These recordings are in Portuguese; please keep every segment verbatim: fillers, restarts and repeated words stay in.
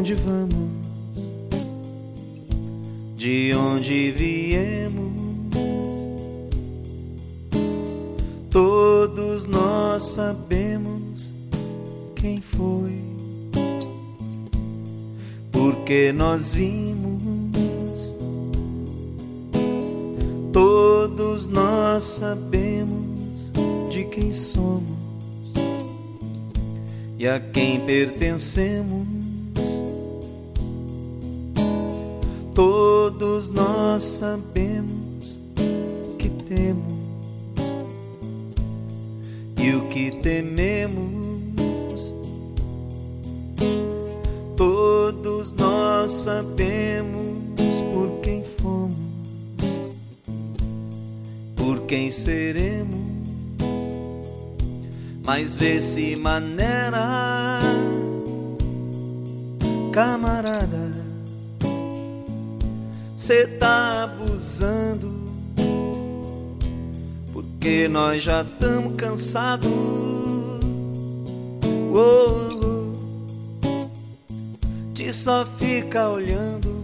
onde vamos, de onde viemos, todos nós sabemos quem foi, porque nós vimos, todos nós sabemos de quem somos e a quem pertencemos. Todos nós sabemos que temos e o que tememos. Todos nós sabemos por quem fomos, por quem seremos. Mas vê-se maneira, camarada, cê tá abusando, porque nós já tamo cansados. Oh, oh, de só ficar olhando.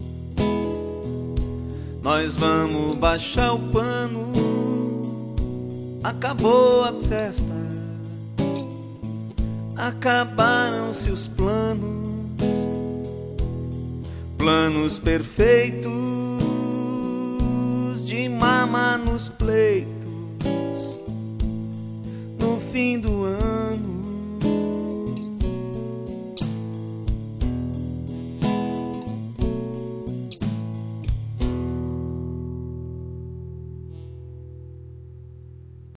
Nós vamos baixar o pano, acabou a festa, acabaram-se os planos, planos perfeitos de mama nos pleitos no fim do ano.